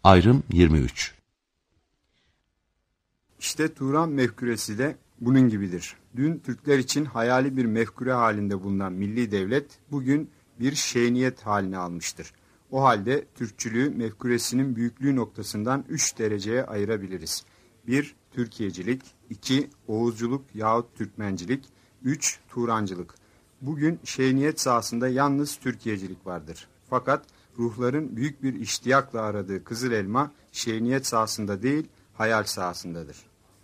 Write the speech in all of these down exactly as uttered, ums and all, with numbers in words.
Ayrım yirmi üç. İşte Turan mefkuresi de bunun gibidir. Dün Türkler için hayali bir mefkure halinde bulunan milli devlet bugün bir şeyniyet haline almıştır. O halde Türkçülüğü mefkuresinin büyüklüğü noktasından üç dereceye ayırabiliriz. bir Türkiyecilik, iki Oğuzculuk yahut Türkmencilik, üç Turancılık. Bugün şeyniyet sahasında yalnız Türkiyecilik vardır. Fakat ruhların büyük bir iştiyakla aradığı kızıl elma şeyniyet sahasında değil, hayal sahasındadır.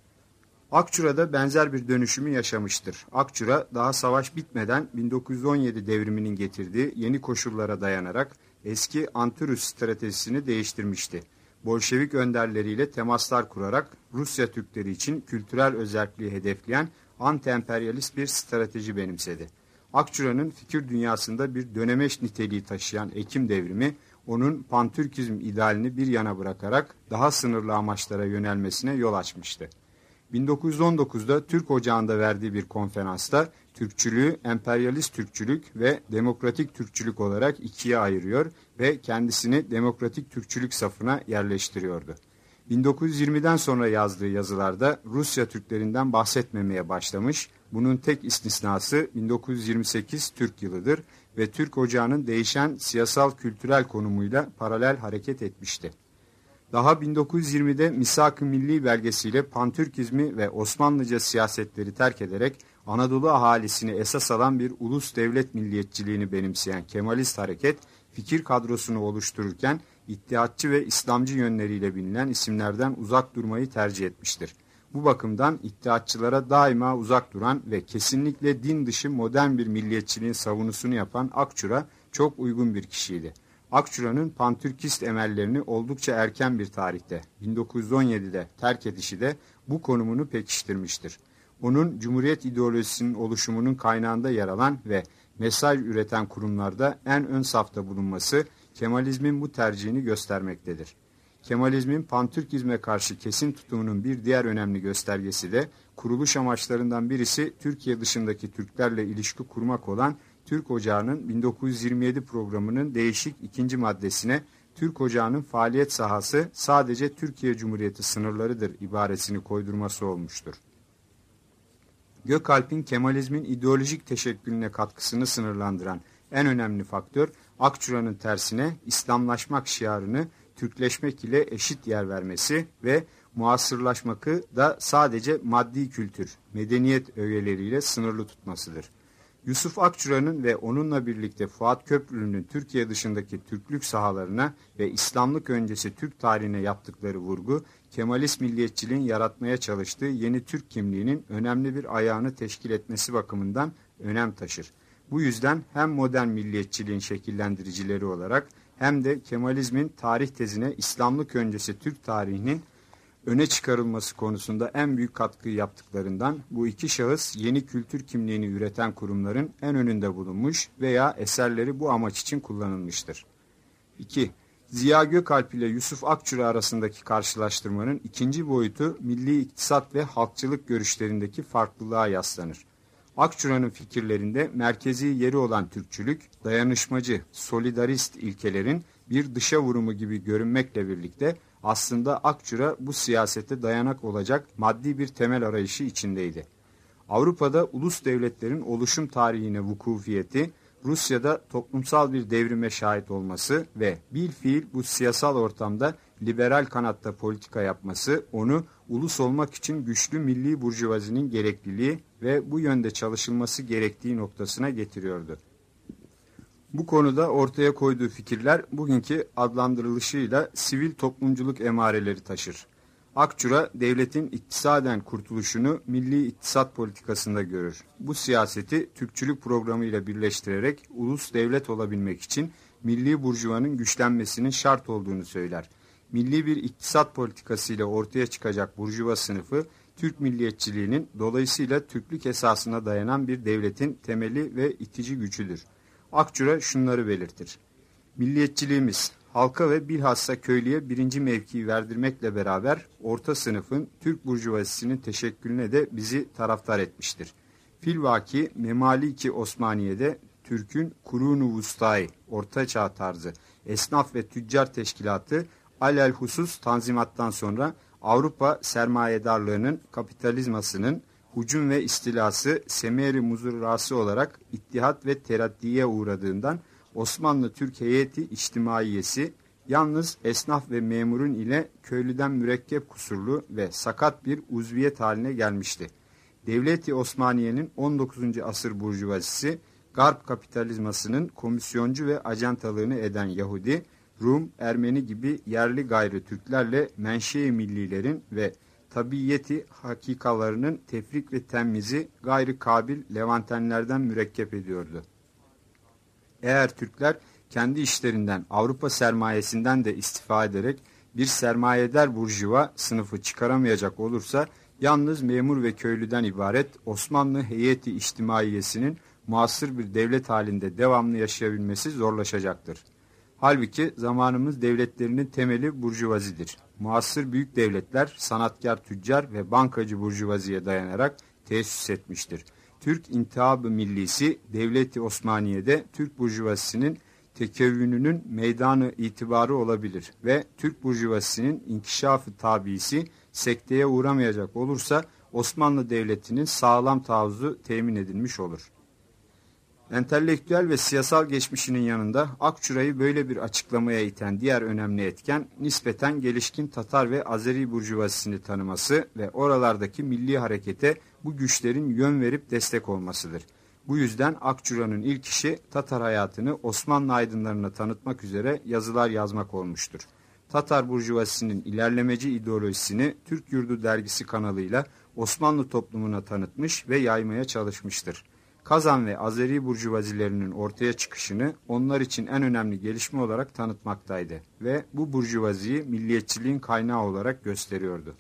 Akçura'da benzer bir dönüşümü yaşamıştır. Akçura daha savaş bitmeden bin dokuz yüz on yedi devriminin getirdiği yeni koşullara dayanarak eski Antirus stratejisini değiştirmişti. Bolşevik önderleriyle temaslar kurarak Rusya Türkleri için kültürel özelliği hedefleyen anti-emperyalist bir strateji benimsedi. Akçura'nın fikir dünyasında bir dönemeç niteliği taşıyan Ekim devrimi, onun pantürkizm idealini bir yana bırakarak daha sınırlı amaçlara yönelmesine yol açmıştı. bin dokuz yüz on dokuzda Türk Ocağı'nda verdiği bir konferansta Türkçülüğü emperyalist Türkçülük ve demokratik Türkçülük olarak ikiye ayırıyor ve kendisini demokratik Türkçülük safına yerleştiriyordu. bin dokuz yüz yirmiden sonra yazdığı yazılarda Rusya Türklerinden bahsetmemeye başlamış, bunun tek istisnası bin dokuz yüz yirmi sekiz Türk yılıdır ve Türk Ocağı'nın değişen siyasal kültürel konumuyla paralel hareket etmişti. Daha bin dokuz yüz yirmide Misak-ı Milli belgesiyle Pantürkizmi ve Osmanlıca siyasetleri terk ederek Anadolu ahalisini esas alan bir ulus devlet milliyetçiliğini benimseyen Kemalist hareket, fikir kadrosunu oluştururken İttihatçı ve İslamcı yönleriyle bilinen isimlerden uzak durmayı tercih etmiştir. Bu bakımdan İttihatçılara daima uzak duran ve kesinlikle din dışı modern bir milliyetçiliğin savunusunu yapan Akçura çok uygun bir kişiydi. Akçura'nın pantürkist emellerini oldukça erken bir tarihte bin dokuz yüz on yedide terk edişi de bu konumunu pekiştirmiştir. Onun Cumhuriyet ideolojisinin oluşumunun kaynağında yer alan ve mesaj üreten kurumlarda en ön safta bulunması Kemalizmin bu tercihini göstermektedir. Kemalizmin pantürkizme karşı kesin tutumunun bir diğer önemli göstergesi de kuruluş amaçlarından birisi Türkiye dışındaki Türklerle ilişki kurmak olan Türk Ocağı'nın bin dokuz yüz yirmi yedi programının değişik ikinci maddesine Türk Ocağı'nın faaliyet sahası sadece Türkiye Cumhuriyeti sınırlarıdır ibaresini koydurması olmuştur. Gökalp'in Kemalizmin ideolojik teşekkülüne katkısını sınırlandıran en önemli faktör, Akçura'nın tersine İslamlaşmak şiarını Türkleşmek ile eşit yer vermesi ve muasırlaşmakı da sadece maddi kültür, medeniyet öğeleriyle sınırlı tutmasıdır. Yusuf Akçura'nın ve onunla birlikte Fuat Köprülü'nün Türkiye dışındaki Türklük sahalarına ve İslamlık öncesi Türk tarihine yaptıkları vurgu, Kemalist milliyetçiliğin yaratmaya çalıştığı yeni Türk kimliğinin önemli bir ayağını teşkil etmesi bakımından önem taşır. Bu yüzden hem modern milliyetçiliğin şekillendiricileri olarak hem de Kemalizmin tarih tezine İslamlık öncesi Türk tarihinin öne çıkarılması konusunda en büyük katkıyı yaptıklarından bu iki şahıs yeni kültür kimliğini üreten kurumların en önünde bulunmuş veya eserleri bu amaç için kullanılmıştır. iki. Ziya Gökalp ile Yusuf Akçura arasındaki karşılaştırmanın ikinci boyutu milli iktisat ve halkçılık görüşlerindeki farklılığa yaslanır. Akçura'nın fikirlerinde merkezi yeri olan Türkçülük, dayanışmacı, solidarist ilkelerin bir dışa vurumu gibi görünmekle birlikte aslında Akçura bu siyasete dayanak olacak maddi bir temel arayışı içindeydi. Avrupa'da ulus devletlerin oluşum tarihine vukufiyeti, Rusya'da toplumsal bir devrime şahit olması ve bilfiil bu siyasal ortamda liberal kanatta politika yapması onu ulus olmak için güçlü milli burjuvazinin gerekliliği ve bu yönde çalışılması gerektiği noktasına getiriyordu. Bu konuda ortaya koyduğu fikirler bugünkü adlandırılışıyla sivil toplumculuk emareleri taşır. Akçura, devletin iktisaden kurtuluşunu milli iktisat politikasında görür. Bu siyaseti Türkçülük programıyla birleştirerek ulus devlet olabilmek için milli burjuvanın güçlenmesinin şart olduğunu söyler. Milli bir iktisat politikasıyla ortaya çıkacak burjuva sınıfı, Türk milliyetçiliğinin dolayısıyla Türklük esasına dayanan bir devletin temeli ve itici gücüdür. Akçura şunları belirtir. Milliyetçiliğimiz, halka ve bilhassa köylüye birinci mevkiyi verdirmekle beraber orta sınıfın Türk burjuvazisinin teşekkülüne de bizi taraftar etmiştir. Filvaki Memaliki Osmaniye'de Türk'ün Kurun-u Vustayı, Orta Çağ tarzı, esnaf ve tüccar teşkilatı alelhusus Tanzimat'tan sonra Avrupa sermayedarlığının kapitalizmasının hücum ve istilası semeri muzurrası olarak ittihat ve teraddiye uğradığından Osmanlı Türk heyeti içtimaiyesi yalnız esnaf ve memurun ile köylüden mürekkep kusurlu ve sakat bir uzviyet haline gelmişti. Devlet-i Osmaniye'nin on dokuzuncu asır burjuvazisi, Garp kapitalizmasının komisyoncu ve ajantalığını eden Yahudi, Rum, Ermeni gibi yerli gayrı Türklerle menşe-i millilerin ve tabiyeti hakikalarının tefrik ve temyizi gayrı kabil Levantenlerden mürekkep ediyordu. Eğer Türkler kendi işlerinden Avrupa sermayesinden de istifa ederek bir sermayedar burjuva sınıfı çıkaramayacak olursa yalnız memur ve köylüden ibaret Osmanlı heyeti içtimaiyesinin muasır bir devlet halinde devamlı yaşayabilmesi zorlaşacaktır. Halbuki zamanımız devletlerinin temeli burjuvazidir. Muasır büyük devletler sanatkar tüccar ve bankacı burjuvaziye dayanarak tesis etmiştir. Türk İntihab-ı Millisi Devlet-i Osmaniye'de Türk burjuvazisinin tekevvününün meydanı itibarı olabilir ve Türk burjuvazisinin inkişafı tabisi sekteye uğramayacak olursa Osmanlı Devleti'nin sağlam taarruzu temin edilmiş olur. Entelektüel ve siyasal geçmişinin yanında Akçura'yı böyle bir açıklamaya iten diğer önemli etken, nispeten gelişkin Tatar ve Azeri burjuvazisini tanıması ve oralardaki milli harekete bu güçlerin yön verip destek olmasıdır. Bu yüzden Akçura'nın ilk işi Tatar hayatını Osmanlı aydınlarına tanıtmak üzere yazılar yazmak olmuştur. Tatar burjuvazisinin ilerlemeci ideolojisini Türk Yurdu dergisi kanalıyla Osmanlı toplumuna tanıtmış ve yaymaya çalışmıştır. Kazan ve Azeri burjuvazilerinin ortaya çıkışını onlar için en önemli gelişme olarak tanıtmaktaydı ve bu burjuvaziyi milliyetçiliğin kaynağı olarak gösteriyordu.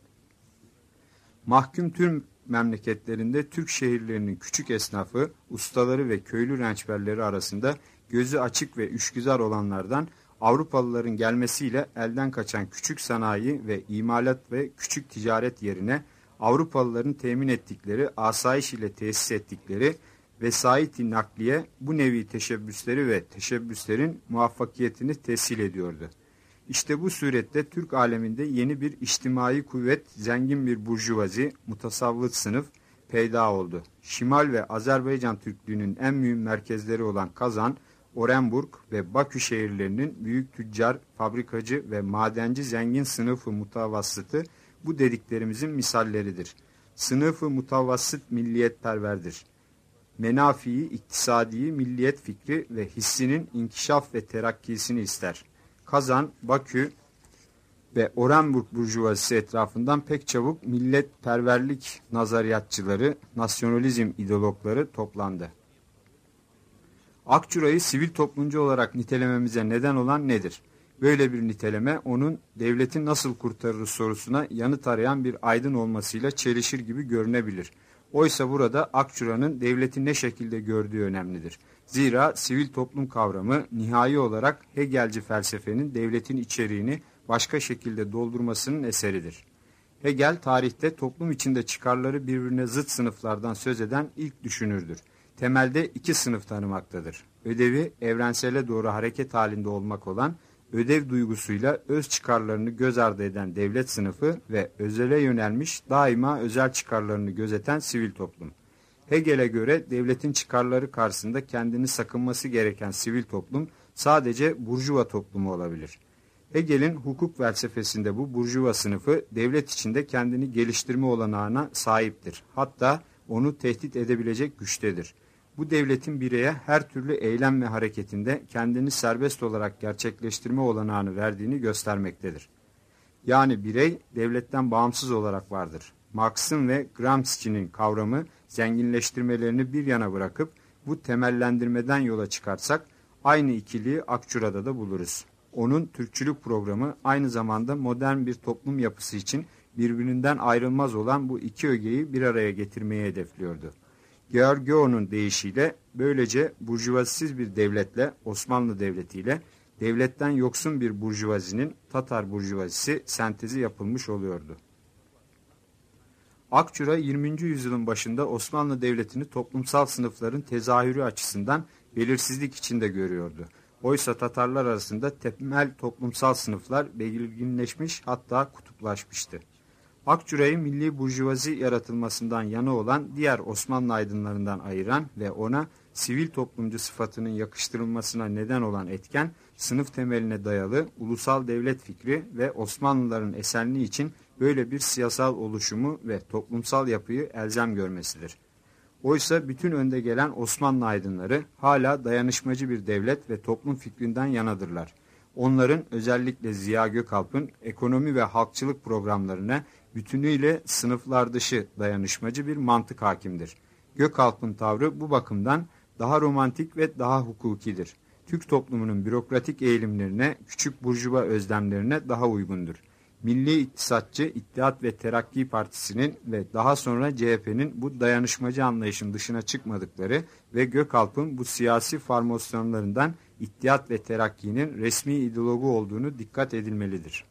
Mahkum Türk memleketlerinde Türk şehirlerinin küçük esnafı, ustaları ve köylü rençberleri arasında gözü açık ve işgüzar olanlardan Avrupalıların gelmesiyle elden kaçan küçük sanayi ve imalat ve küçük ticaret yerine Avrupalıların temin ettikleri, asayiş ile tesis ettikleri vesait-i nakliye bu nevi teşebbüsleri ve teşebbüslerin muvaffakiyetini tescil ediyordu. İşte bu surette Türk aleminde yeni bir içtimai kuvvet, zengin bir burjuvazi, mutasavvıt sınıf peyda oldu. Şimal ve Azerbaycan Türklüğünün en mühim merkezleri olan Kazan, Orenburg ve Bakü şehirlerinin büyük tüccar, fabrikacı ve madenci zengin sınıfı mutavassıtı bu dediklerimizin misalleridir. Sınıfı mutavassıt milliyetperverdir. Menafii, iktisadi, milliyet fikri ve hissinin inkişaf ve terakkisini ister. Kazan, Bakü ve Orenburg burjuvazisi etrafından pek çabuk milletperverlik nazariyatçıları, nasyonalizm ideologları toplandı. Akçura'yı sivil toplumcu olarak nitelememize neden olan nedir? Böyle bir niteleme onun devleti nasıl kurtarırız sorusuna yanıt arayan bir aydın olmasıyla çelişir gibi görünebilir. Oysa burada Akçura'nın devleti ne şekilde gördüğü önemlidir. Zira sivil toplum kavramı nihai olarak Hegelci felsefenin devletin içeriğini başka şekilde doldurmasının eseridir. Hegel tarihte toplum içinde çıkarları birbirine zıt sınıflardan söz eden ilk düşünürdür. Temelde iki sınıf tanımaktadır. Ödevi evrensele doğru hareket halinde olmak olan, ödev duygusuyla öz çıkarlarını göz ardı eden devlet sınıfı ve özele yönelmiş daima özel çıkarlarını gözeten sivil toplum. Hegel'e göre devletin çıkarları karşısında kendini sakınması gereken sivil toplum sadece burjuva toplumu olabilir. Hegel'in hukuk felsefesinde bu burjuva sınıfı devlet içinde kendini geliştirme olanağına sahiptir. Hatta onu tehdit edebilecek güçtedir. Bu devletin bireye her türlü eylem ve hareketinde kendini serbest olarak gerçekleştirme olanağını verdiğini göstermektedir. Yani birey devletten bağımsız olarak vardır. Marx'ın ve Gramsci'nin kavramı zenginleştirmelerini bir yana bırakıp bu temellendirmeden yola çıkarsak aynı ikiliği Akçura'da da buluruz. Onun Türkçülük programı aynı zamanda modern bir toplum yapısı için birbirinden ayrılmaz olan bu iki ögeyi bir araya getirmeyi hedefliyordu. Georgio'nun deyişiyle böylece burjuvazisiz bir devletle Osmanlı Devleti ile devletten yoksun bir burjuvazinin Tatar burjuvazisi sentezi yapılmış oluyordu. Akçura yirminci yüzyılın başında Osmanlı Devleti'ni toplumsal sınıfların tezahürü açısından belirsizlik içinde görüyordu. Oysa Tatarlar arasında temel toplumsal sınıflar belirginleşmiş, hatta kutuplaşmıştı. Akçura'yı milli burjuvazi yaratılmasından yana olan diğer Osmanlı aydınlarından ayıran ve ona sivil toplumcu sıfatının yakıştırılmasına neden olan etken, sınıf temeline dayalı ulusal devlet fikri ve Osmanlıların esenliği için böyle bir siyasal oluşumu ve toplumsal yapıyı elzem görmesidir. Oysa bütün önde gelen Osmanlı aydınları hala dayanışmacı bir devlet ve toplum fikrinden yanadırlar. Onların, özellikle Ziya Gökalp'ın ekonomi ve halkçılık programlarına bütünüyle sınıflar dışı dayanışmacı bir mantık hakimdir. Gökalp'ın tavrı bu bakımdan daha romantik ve daha hukukidir. Türk toplumunun bürokratik eğilimlerine, küçük burjuva özlemlerine daha uygundur. Milli İktisatçı İttihat ve Terakki Partisi'nin ve daha sonra C H P'nin bu dayanışmacı anlayışın dışına çıkmadıkları ve Gökalp'ın bu siyasi formasyonlarından İttihat ve Terakki'nin resmi ideologu olduğunu dikkat edilmelidir.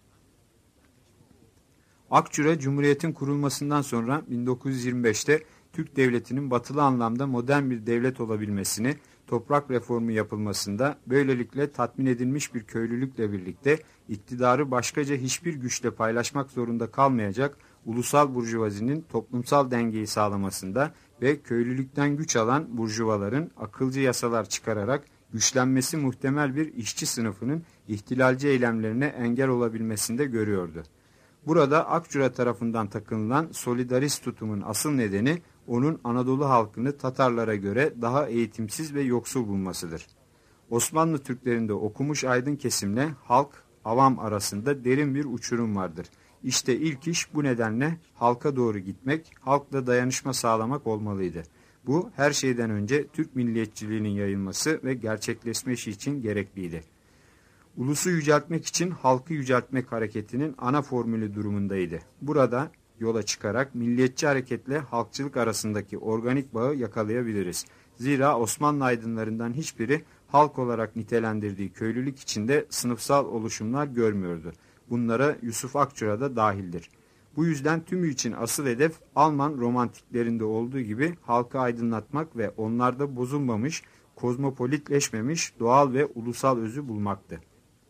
Akçura, Cumhuriyet'in kurulmasından sonra bin dokuz yüz yirmi beşte Türk Devleti'nin batılı anlamda modern bir devlet olabilmesini, toprak reformu yapılmasında, böylelikle tatmin edilmiş bir köylülükle birlikte iktidarı başkaca hiçbir güçle paylaşmak zorunda kalmayacak ulusal burjuvazinin toplumsal dengeyi sağlamasında ve köylülükten güç alan burjuvaların akılcı yasalar çıkararak güçlenmesi muhtemel bir işçi sınıfının ihtilalci eylemlerine engel olabilmesinde görüyordu. Burada Akçura tarafından takınılan solidarist tutumun asıl nedeni onun Anadolu halkını Tatarlara göre daha eğitimsiz ve yoksul bulmasıdır. Osmanlı Türklerinde okumuş aydın kesimle halk, avam arasında derin bir uçurum vardır. İşte ilk iş bu nedenle halka doğru gitmek, halkla dayanışma sağlamak olmalıydı. Bu her şeyden önce Türk milliyetçiliğinin yayılması ve gerçekleşmesi için gerekliydi. Ulusu yüceltmek için halkı yüceltmek hareketinin ana formülü durumundaydı. Burada yola çıkarak milliyetçi hareketle halkçılık arasındaki organik bağı yakalayabiliriz. Zira Osmanlı aydınlarından hiçbiri halk olarak nitelendirdiği köylülük içinde sınıfsal oluşumlar görmüyordu. Bunlara Yusuf Akçura da dahildir. Bu yüzden tümü için asıl hedef Alman romantiklerinde olduğu gibi halkı aydınlatmak ve onlarda bozulmamış, kozmopolitleşmemiş doğal ve ulusal özü bulmaktı.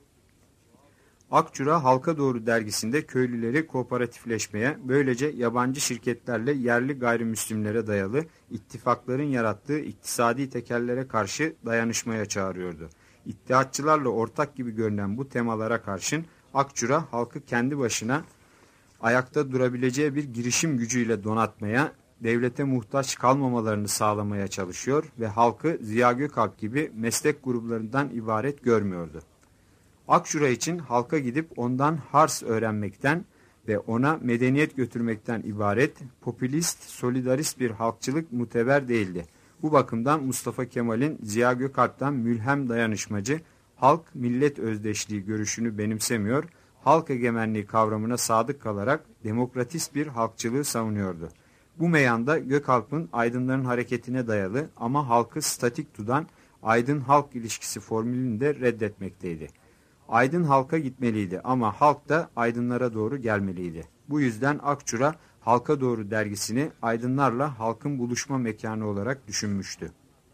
Akçura Halka Doğru dergisinde köylüleri kooperatifleşmeye, böylece yabancı şirketlerle yerli gayrimüslimlere dayalı ittifakların yarattığı iktisadi tekerlere karşı dayanışmaya çağırıyordu. İttihatçılarla ortak gibi görünen bu temalara karşın Akçura halkı kendi başına ayakta durabileceği bir girişim gücüyle donatmaya, devlete muhtaç kalmamalarını sağlamaya çalışıyor ve halkı Ziya Gökalp gibi meslek gruplarından ibaret görmüyordu. Akçura için halka gidip ondan hars öğrenmekten ve ona medeniyet götürmekten ibaret popülist, solidarist bir halkçılık muteber değildi. Bu bakımdan Mustafa Kemal'in Ziya Gökalp'tan mülhem dayanışmacı, halk-millet özdeşliği görüşünü benimsemiyor, halk egemenliği kavramına sadık kalarak demokratist bir halkçılığı savunuyordu. Bu meyanda Gökalp'ın aydınların hareketine dayalı ama halkı statik tutan aydın-halk ilişkisi formülünü de reddetmekteydi. Aydın halka gitmeliydi ama halk da aydınlara doğru gelmeliydi. Bu yüzden Akçura Halka Doğru dergisini aydınlarla halkın buluşma mekanı olarak düşünmüştü.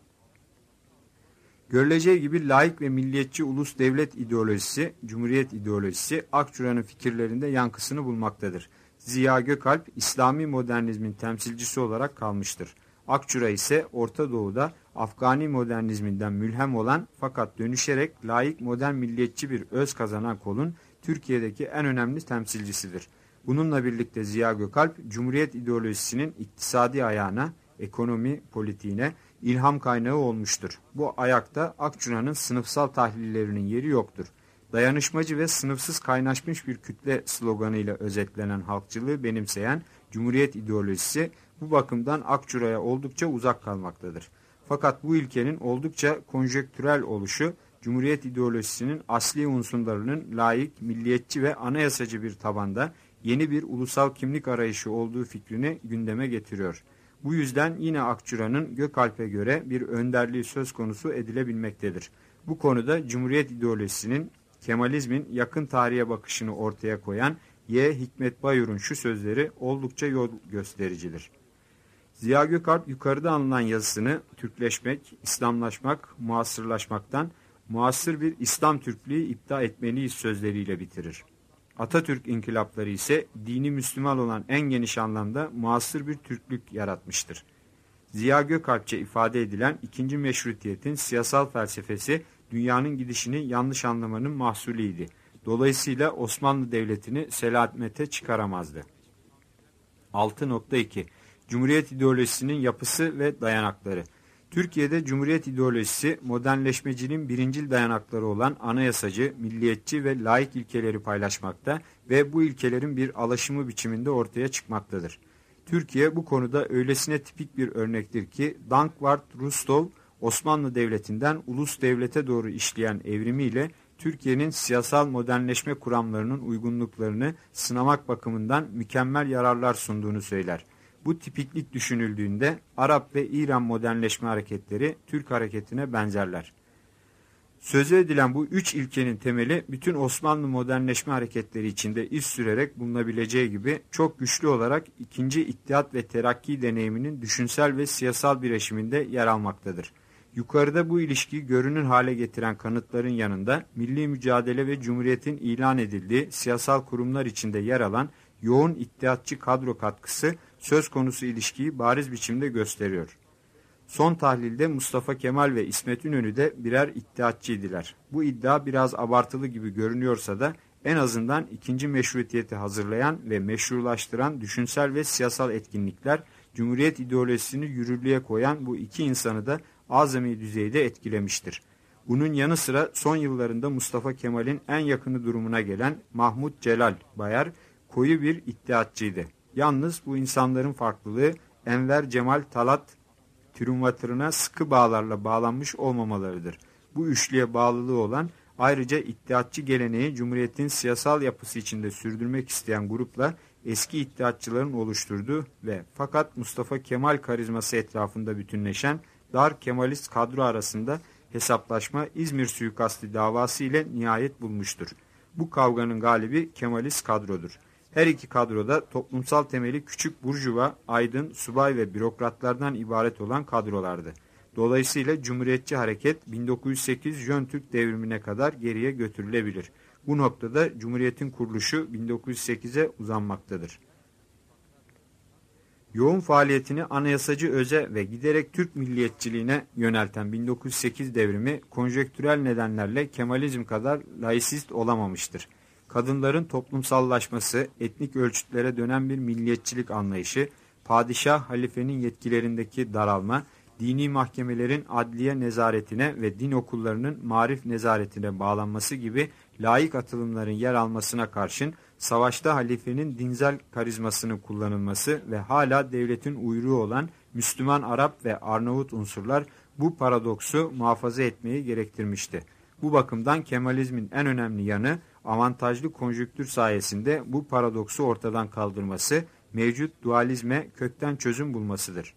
Görüleceği gibi laik ve milliyetçi ulus devlet ideolojisi, cumhuriyet ideolojisi Akçura'nın fikirlerinde yankısını bulmaktadır. Ziya Gökalp İslami modernizmin temsilcisi olarak kalmıştır. Akçura ise Orta Doğu'da Afgani modernizminden mülhem olan fakat dönüşerek laik modern milliyetçi bir öz kazanan kolun Türkiye'deki en önemli temsilcisidir. Bununla birlikte Ziya Gökalp, Cumhuriyet ideolojisinin iktisadi ayağına, ekonomi politiğine ilham kaynağı olmuştur. Bu ayakta Akçura'nın sınıfsal tahlillerinin yeri yoktur. Dayanışmacı ve sınıfsız kaynaşmış bir kütle sloganıyla özetlenen halkçılığı benimseyen Cumhuriyet ideolojisi bu bakımdan Akçura'ya oldukça uzak kalmaktadır. Fakat bu ilkenin oldukça konjektürel oluşu, Cumhuriyet ideolojisinin asli unsurlarının laik, milliyetçi ve anayasacı bir tabanda yeni bir ulusal kimlik arayışı olduğu fikrini gündeme getiriyor. Bu yüzden yine Akçura'nın Gökalp'e göre bir önderliği söz konusu edilebilmektedir. Bu konuda Cumhuriyet ideolojisinin, Kemalizmin yakın tarihe bakışını ortaya koyan Y. Hikmet Bayur'un şu sözleri oldukça yol göstericidir. Ziya Gökalp yukarıda anılan yazısını Türkleşmek, İslamlaşmak, muasırlaşmaktan, muasır bir İslam Türklüğü iptal etmeliyiz sözleriyle bitirir. Atatürk inkılapları ise dini Müslüman olan en geniş anlamda muasır bir Türklük yaratmıştır. Ziya Gökalpçe ifade edilen ikinci meşrutiyetin siyasal felsefesi dünyanın gidişini yanlış anlamanın mahsulüydü. Dolayısıyla Osmanlı Devleti'ni selamete çıkaramazdı. altı nokta iki Cumhuriyet ideolojisinin yapısı ve dayanakları. Türkiye'de Cumhuriyet ideolojisi modernleşmeciliğin birincil dayanakları olan anayasacı, milliyetçi ve laik ilkeleri paylaşmakta ve bu ilkelerin bir alaşımı biçiminde ortaya çıkmaktadır. Türkiye bu konuda öylesine tipik bir örnektir ki Dankwart-Rustov Osmanlı Devleti'nden ulus devlete doğru işleyen evrimiyle Türkiye'nin siyasal modernleşme kuramlarının uygunluklarını sınamak bakımından mükemmel yararlar sunduğunu söyler. Bu tipiklik düşünüldüğünde Arap ve İran modernleşme hareketleri Türk hareketine benzerler. Sözü edilen bu üç ilkenin temeli bütün Osmanlı modernleşme hareketleri içinde iz sürerek bulunabileceği gibi çok güçlü olarak ikinci İttihat ve Terakki deneyiminin düşünsel ve siyasal bileşiminde yer almaktadır. Yukarıda bu ilişkiyi görünür hale getiren kanıtların yanında milli mücadele ve Cumhuriyet'in ilan edildiği siyasal kurumlar içinde yer alan yoğun ittihatçı kadro katkısı söz konusu ilişkiyi bariz biçimde gösteriyor. Son tahlilde Mustafa Kemal ve İsmet İnönü de birer ittihatçıydılar. Bu iddia biraz abartılı gibi görünüyorsa da en azından ikinci meşrutiyeti hazırlayan ve meşrulaştıran düşünsel ve siyasal etkinlikler Cumhuriyet ideolojisini yürürlüğe koyan bu iki insanı da azami düzeyde etkilemiştir. Bunun yanı sıra son yıllarında Mustafa Kemal'in en yakını durumuna gelen Mahmut Celal Bayar koyu bir ittihatçıydı. Yalnız bu insanların farklılığı Enver Cemal Talat triumviratına sıkı bağlarla bağlanmış olmamalarıdır. Bu üçlüye bağlılığı olan ayrıca ittihatçı geleneği Cumhuriyet'in siyasal yapısı içinde sürdürmek isteyen grupla eski ittihatçıların oluşturduğu ve fakat Mustafa Kemal karizması etrafında bütünleşen dar Kemalist kadro arasında hesaplaşma İzmir suikasti davası ile nihayet bulmuştur. Bu kavganın galibi Kemalist kadrodur. Her iki kadroda toplumsal temeli küçük burjuva, aydın, subay ve bürokratlardan ibaret olan kadrolardı. Dolayısıyla Cumhuriyetçi hareket bin dokuz yüz sekiz Jön Türk devrimine kadar geriye götürülebilir. Bu noktada Cumhuriyet'in kuruluşu bin dokuz yüz sekize uzanmaktadır. Yoğun faaliyetini anayasacı öze ve giderek Türk milliyetçiliğine yönelten bin dokuz yüz sekiz devrimi konjektürel nedenlerle Kemalizm kadar laisist olamamıştır. Kadınların toplumsallaşması, etnik ölçütlere dönen bir milliyetçilik anlayışı, padişah halifenin yetkilerindeki daralma, dini mahkemelerin adliye nezaretine ve din okullarının marif nezaretine bağlanması gibi laik atılımların yer almasına karşın savaşta halifenin dinsel karizmasının kullanılması ve hala devletin uyruğu olan Müslüman Arap ve Arnavut unsurlar bu paradoksu muhafaza etmeyi gerektirmişti. Bu bakımdan Kemalizmin en önemli yanı avantajlı konjüktür sayesinde bu paradoksu ortadan kaldırması, mevcut dualizme kökten çözüm bulmasıdır.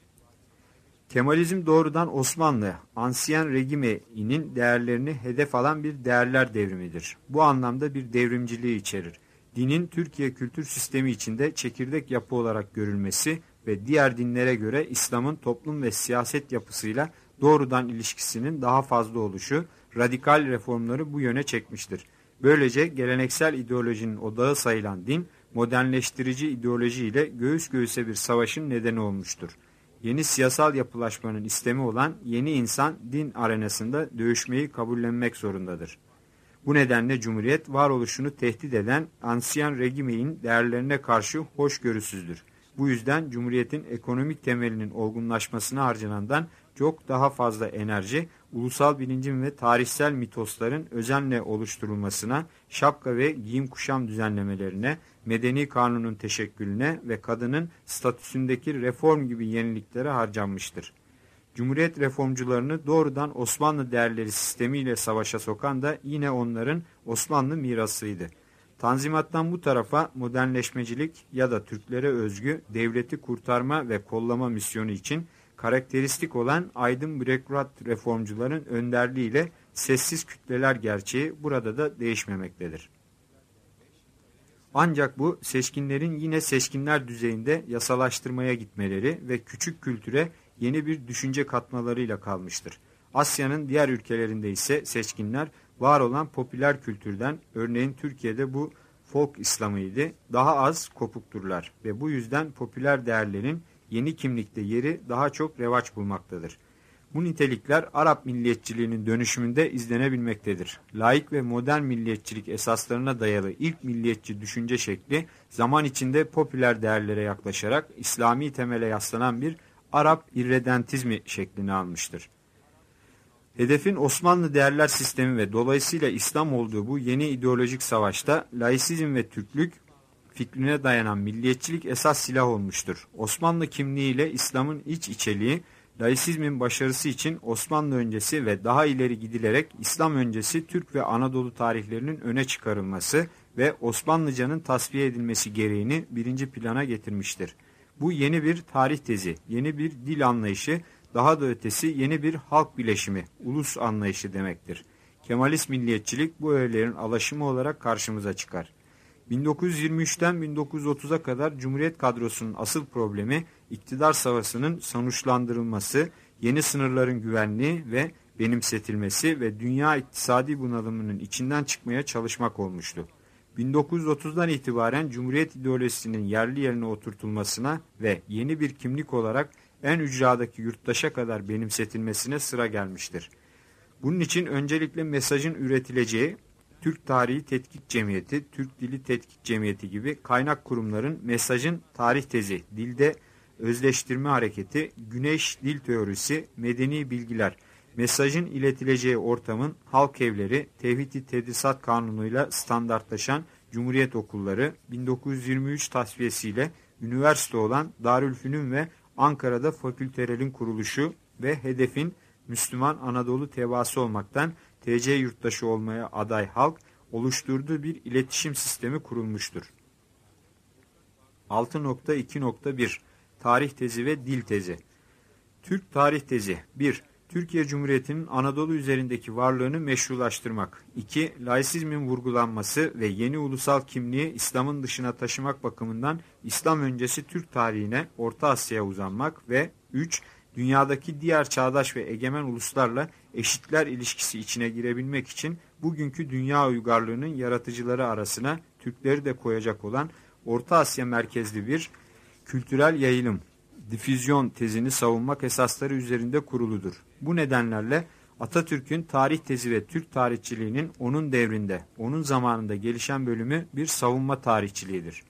Kemalizm doğrudan Osmanlı, Ancien Regime'nin değerlerini hedef alan bir değerler devrimidir. Bu anlamda bir devrimciliği içerir. Dinin Türkiye kültür sistemi içinde çekirdek yapı olarak görülmesi ve diğer dinlere göre İslam'ın toplum ve siyaset yapısıyla doğrudan ilişkisinin daha fazla oluşu, radikal reformları bu yöne çekmiştir. Böylece geleneksel ideolojinin odağı sayılan din, modernleştirici ideoloji ile göğüs göğüse bir savaşın nedeni olmuştur. Yeni siyasal yapılaşmanın istemi olan yeni insan din arenasında dövüşmeyi kabullenmek zorundadır. Bu nedenle Cumhuriyet varoluşunu tehdit eden Ancien Regime'nin değerlerine karşı hoşgörüsüzdür. Bu yüzden Cumhuriyet'in ekonomik temelinin olgunlaşmasına harcanandan çok daha fazla enerji, ulusal bilincin ve tarihsel mitosların özenle oluşturulmasına, şapka ve giyim kuşam düzenlemelerine, medeni kanunun teşekkülüne ve kadının statüsündeki reform gibi yeniliklere harcanmıştır. Cumhuriyet reformcularını doğrudan Osmanlı değerleri sistemiyle savaşa sokan da yine onların Osmanlı mirasıydı. Tanzimattan bu tarafa modernleşmecilik ya da Türklere özgü devleti kurtarma ve kollama misyonu için karakteristik olan aydın bürokrat reformcuların önderliğiyle sessiz kütleler gerçeği burada da değişmemektedir. Ancak bu seçkinlerin yine seçkinler düzeyinde yasalaştırmaya gitmeleri ve küçük kültüre yeni bir düşünce katmalarıyla kalmıştır. Asya'nın diğer ülkelerinde ise seçkinler var olan popüler kültürden, örneğin Türkiye'de bu folk İslam'ıydı, daha az kopukturlar ve bu yüzden popüler değerlerin yeni kimlikte yeri daha çok revaç bulmaktadır. Bu nitelikler Arap milliyetçiliğinin dönüşümünde izlenebilmektedir. Laik ve modern milliyetçilik esaslarına dayalı ilk milliyetçi düşünce şekli zaman içinde popüler değerlere yaklaşarak İslami temele yaslanan bir Arap irredentizmi şeklini almıştır. Hedefin Osmanlı değerler sistemi ve dolayısıyla İslam olduğu bu yeni ideolojik savaşta laisizm ve Türklük fikrine dayanan milliyetçilik esas silah olmuştur. Osmanlı kimliğiyle İslam'ın iç içeliği, laisizmin başarısı için Osmanlı öncesi ve daha ileri gidilerek İslam öncesi Türk ve Anadolu tarihlerinin öne çıkarılması ve Osmanlıcanın tasfiye edilmesi gereğini birinci plana getirmiştir. Bu yeni bir tarih tezi, yeni bir dil anlayışı, daha da ötesi yeni bir halk bileşimi, ulus anlayışı demektir. Kemalist milliyetçilik bu öğelerin alaşımı olarak karşımıza çıkar. bin dokuz yüz yirmi üçten bin dokuz yüz otuza kadar Cumhuriyet kadrosunun asıl problemi iktidar savaşının sonuçlandırılması, yeni sınırların güvenliği ve benimsetilmesi ve dünya iktisadi bunalımının içinden çıkmaya çalışmak olmuştu. bin dokuz yüz otuzdan itibaren Cumhuriyet ideolojisinin yerli yerine oturtulmasına ve yeni bir kimlik olarak en ücradaki yurttaşa kadar benimsetilmesine sıra gelmiştir. Bunun için öncelikle mesajın üretileceği, Türk Tarihi Tetkik Cemiyeti, Türk Dili Tetkik Cemiyeti gibi kaynak kurumların mesajın tarih tezi, dilde özleştirme hareketi, güneş dil teorisi, medeni bilgiler, mesajın iletileceği ortamın halk evleri, Tevhid-i Tedrisat Kanunu'yla standartlaşan Cumhuriyet okulları, bin dokuz yüz yirmi üç tasfiyesiyle üniversite olan Darülfünun ve Ankara'da fakültelerin kuruluşu ve hedefin Müslüman Anadolu tebaası olmaktan T C yurttaşı olmaya aday halk oluşturduğu bir iletişim sistemi kurulmuştur. altı nokta iki nokta bir Tarih tezi ve dil tezi. Türk tarih tezi. bir. Türkiye Cumhuriyeti'nin Anadolu üzerindeki varlığını meşrulaştırmak. iki. Laisizmin vurgulanması ve yeni ulusal kimliği İslam'ın dışına taşımak bakımından İslam öncesi Türk tarihine, Orta Asya'ya uzanmak ve üç. Dünyadaki diğer çağdaş ve egemen uluslarla eşitler ilişkisi içine girebilmek için bugünkü dünya uygarlığının yaratıcıları arasına Türkleri de koyacak olan Orta Asya merkezli bir kültürel yayılım, difüzyon tezini savunmak esasları üzerinde kuruludur. Bu nedenlerle Atatürk'ün tarih tezi ve Türk tarihçiliğinin onun devrinde, onun zamanında gelişen bölümü bir savunma tarihçiliğidir.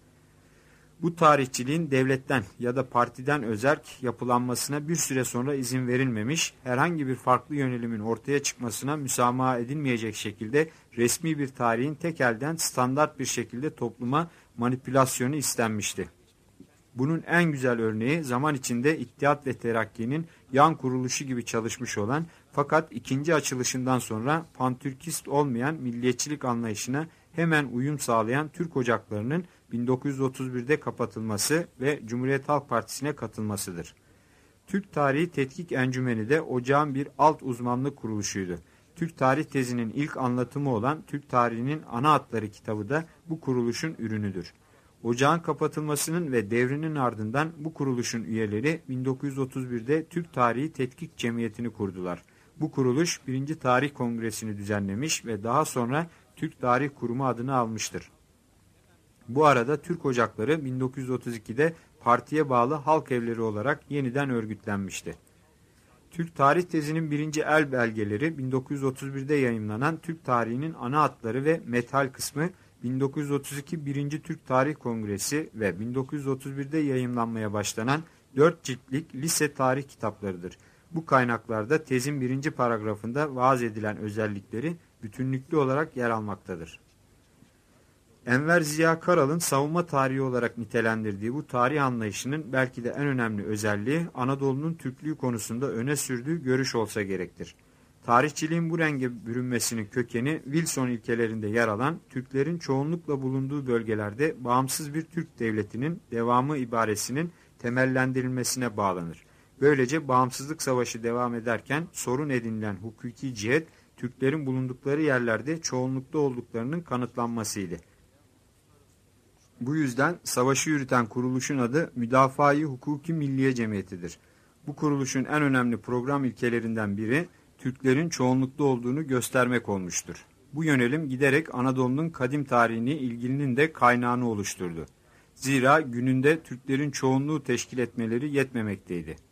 Bu tarihçiliğin devletten ya da partiden özerk yapılanmasına bir süre sonra izin verilmemiş, herhangi bir farklı yönelimin ortaya çıkmasına müsamaha edilmeyecek şekilde resmi bir tarihin tek elden standart bir şekilde topluma manipülasyonu istenmişti. Bunun en güzel örneği zaman içinde İttihat ve Terakki'nin yan kuruluşu gibi çalışmış olan fakat ikinci açılışından sonra pantürkist olmayan milliyetçilik anlayışına hemen uyum sağlayan Türk Ocakları'nın bin dokuz yüz otuz birde kapatılması ve Cumhuriyet Halk Partisi'ne katılmasıdır. Türk Tarihi Tetkik Encümeni de ocağın bir alt uzmanlık kuruluşuydu. Türk Tarih tezinin ilk anlatımı olan Türk Tarihi'nin Ana Hatları kitabı da bu kuruluşun ürünüdür. Ocağın kapatılmasının ve devrinin ardından bu kuruluşun üyeleri bin dokuz yüz otuz birde Türk Tarihi Tetkik Cemiyeti'ni kurdular. Bu kuruluş birinci Tarih Kongresi'ni düzenlemiş ve daha sonra Türk Tarih Kurumu adını almıştır. Bu arada Türk Ocakları bin dokuz yüz otuz ikide partiye bağlı halk evleri olarak yeniden örgütlenmişti. Türk Tarih tezinin birinci el belgeleri bin dokuz yüz otuz birde yayımlanan Türk Tarihi'nin Ana Hatları ve Metal kısmı bin dokuz yüz otuz iki birinci Türk Tarih Kongresi ve bin dokuz yüz otuz birde yayımlanmaya başlanan dört ciltlik lise tarih kitaplarıdır. Bu kaynaklarda tezin birinci paragrafında vaaz edilen özellikleri bütünlüklü olarak yer almaktadır. Enver Ziya Karal'ın savunma tarihi olarak nitelendirdiği bu tarih anlayışının belki de en önemli özelliği Anadolu'nun Türklüğü konusunda öne sürdüğü görüş olsa gerektir. Tarihçiliğin bu renge bürünmesinin kökeni Wilson ilkelerinde yer alan Türklerin çoğunlukla bulunduğu bölgelerde bağımsız bir Türk devletinin devamı ibaresinin temellendirilmesine bağlanır. Böylece bağımsızlık savaşı devam ederken sorun edinilen hukuki cihet Türklerin bulundukları yerlerde çoğunlukta olduklarının kanıtlanmasıydı. Bu yüzden savaşı yürüten kuruluşun adı Müdafaa-i Hukuki Milliye Cemiyeti'dir. Bu kuruluşun en önemli program ilkelerinden biri Türklerin çoğunlukta olduğunu göstermek olmuştur. Bu yönelim giderek Anadolu'nun kadim tarihini ilginin de kaynağını oluşturdu. Zira gününde Türklerin çoğunluğu teşkil etmeleri yetmemekteydi.